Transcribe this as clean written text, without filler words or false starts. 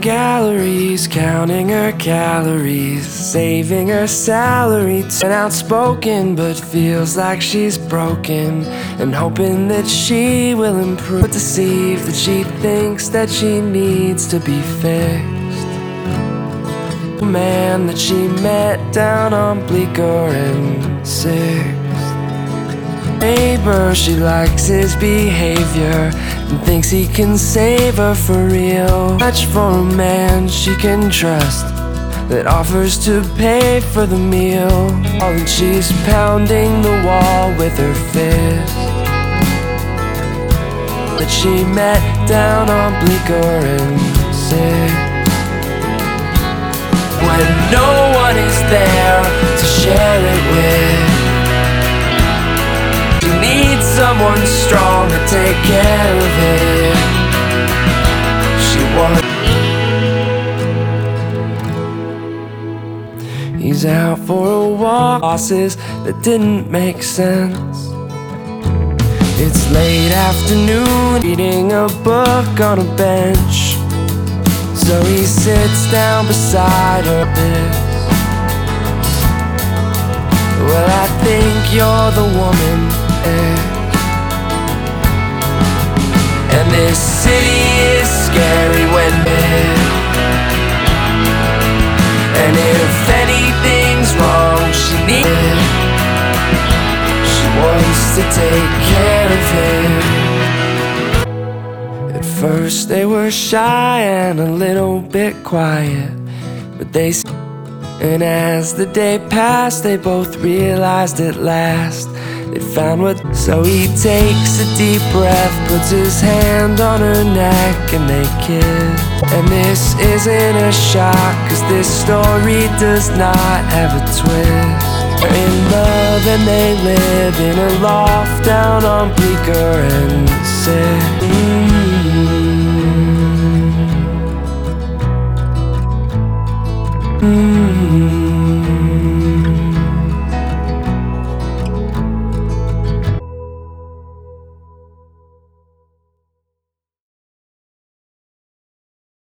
galleries, counting her calories, saving her salary. And outspoken, but feels like she's broken, and hoping that she will improve. Deceived that she thinks that she needs to be fixed. A man that she met down on Bleecker and 6th. Neighbor, she likes his behavior and thinks he can save her for real. Much for a man she can trust that offers to pay for the meal. And she's pounding the wall with her fist that she met down on Bleecker and 6th. When no one is there to share it with, she needs someone strong to take care of it. She wants. He's out for a walk, bosses that didn't make sense. It's late afternoon, reading a book on a bench. So he sits down beside her. Well, I think you're the woman, and this city is scary when big. And if anything's wrong, she needs, she wants to take care of it. At first they were shy and a little bit quiet, but they, and as the day passed, they both realized at last they'd found what. So he takes a deep breath, puts his hand on her neck, and they kiss. And this isn't a shock, cause this story does not have a twist. They're in love and they live in a loft down on Bleecker and 6th.